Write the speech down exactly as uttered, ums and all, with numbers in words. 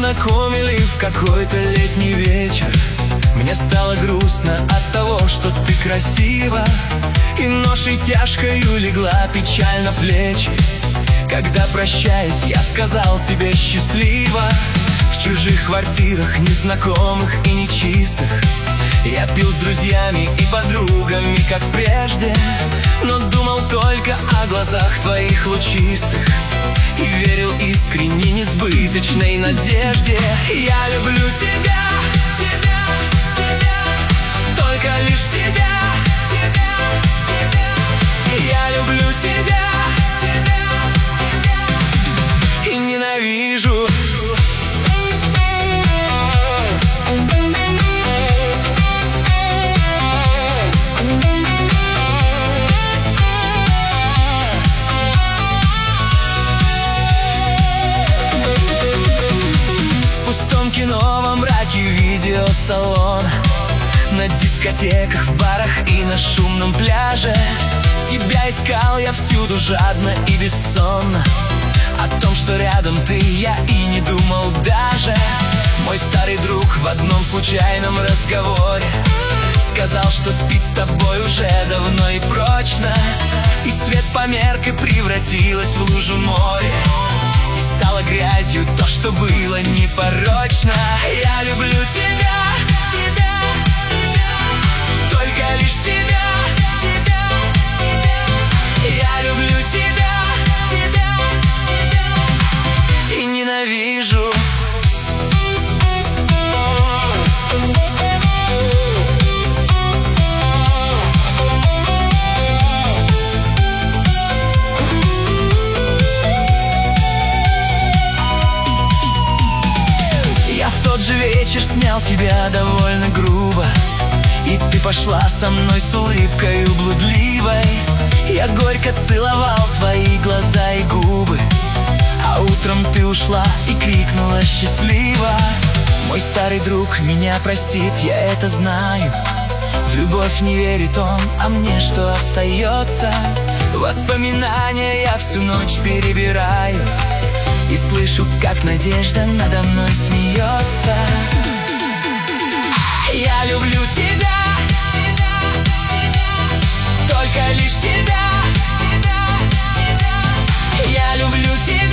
познакомили в какой-то летний вечер. Мне стало грустно от того, что ты красива, и ношей тяжкою легла печаль на плечи. Когда, прощаясь, я сказал тебе счастливо, в чужих квартирах, незнакомых и нечистых, я пил с друзьями и подругами, как прежде, но думал только о глазах твоих лучистых и верил искренне несбыточной надежде. Я люблю тебя, тебя, тебя, только лишь тебя, тебя, тебя. Я люблю тебя, тебя, тебя и ненавижу. Кино во мраке видеосалон, на дискотеках, в барах и на шумном пляже. Тебя искал я всюду жадно и бессонно. О том, что рядом ты, я и не думал даже. Мой старый друг в одном случайном разговоре сказал, что спит с тобой уже давно и прочно, и свет померк и превратилась в лужу море, и стало грязью то, что было непорочно. Я люблю тебя, тебя, тебя, только лишь тебя, тебя, тебя. Я люблю тебя, тебя, тебя и ненавижу. Тот же вечер снял тебя довольно грубо, и ты пошла со мной с улыбкой блудливой. Я горько целовал твои глаза и губы, а утром ты ушла и крикнула счастливо. Мой старый друг меня простит, я это знаю. В любовь не верит он, а мне что остается? Воспоминания я всю ночь перебираю и слышу, как надежда надо мной смеется. Я люблю тебя, тебя, тебя, только лишь тебя, тебя, тебя. Я люблю тебя.